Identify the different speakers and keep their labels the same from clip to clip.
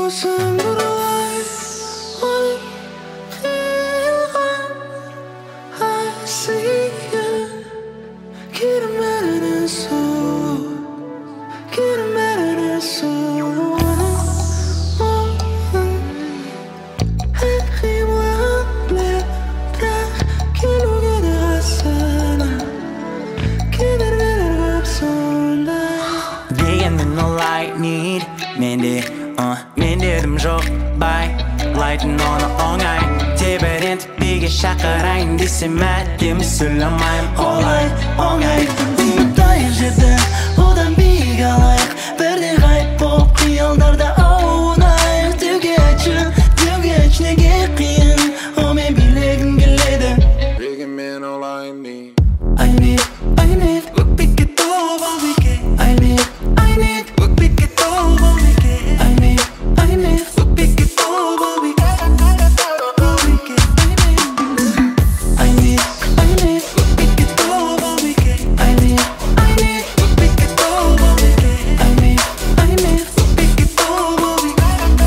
Speaker 1: Men dedim жоқ бай лайтын оны оңай тебірентіп биге шақырайын десем әдемі сөйлемеймін олай оңай
Speaker 2: Үміттайық жерді одан биік алайық бірде ғайып болып қиялдарда аунайық деуге айтшы неге қиын о мен билегім келеді
Speaker 3: Мен олай не
Speaker 2: I need өкпекке толып ал бике I need өкпекке толып ал бике I need өкпекке толып ал бике I need өкпекке толып ал бике I need өкпекке толып ал бике I need өкпекке толып ал бике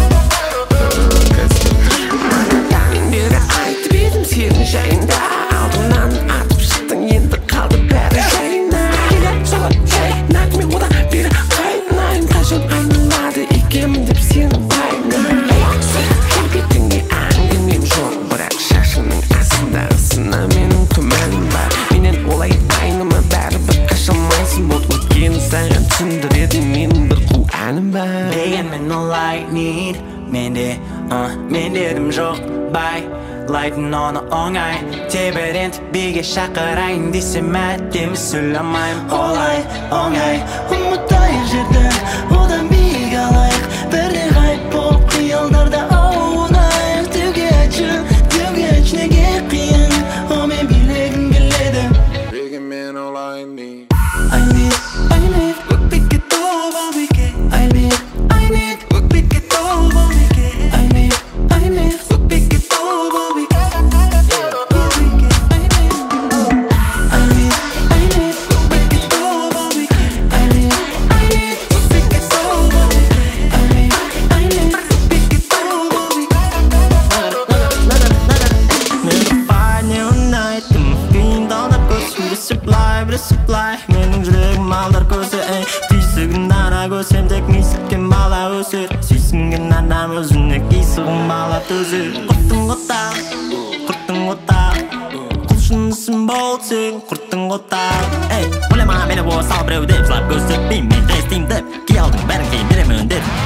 Speaker 4: Мен бері айтып едім сенің жайында алдымнан атып шықтың енді қалды бәрі жайына келіп соғып жайнайды мен одан бері қайнайын қашан айналады екенмін деп сені байлаймын келбетіңе әңгімем жоқ бірақ шашыңның астындағы сына менің күмәнім бар менен олай айныма бәрібір қаша алмайсың бұл өткені саған түсіндіретін менің бір қу әнім бар
Speaker 1: дегенмен олай need мен дедім жоқ бай лайтын оны оңай тебірентіп биге шақырайын десем әдемі сөйлемеймін олай оңай
Speaker 2: Үміттайық жерді одан биік алайық бірде ғайып болып қиялдарда аунайық деуге айтшы неге қиын о мен билегім келеді
Speaker 3: мен олай не
Speaker 2: I need өкпекке толып ал бике I need өкпекке толып ал бике I need өкпекке толып ал бике I need өкпекке толып ал бике I need өкпекке толып ал бике I need өкпекке толып ал бике
Speaker 5: Мен не ұнайтын күйін талдап көзім бір supply менің жүрегім алдар көзі түйсігін ана көсем тек мисіккен бала өсер сүйсінген адам өзіне қисығын бала төзер құрттың отақ құлшынысың болып сен құрттың отақ ойлама мені ол сал біреу деп жылап көрсетпеймін мен тестеймін деп кей алдың бәрін кейін беремін деп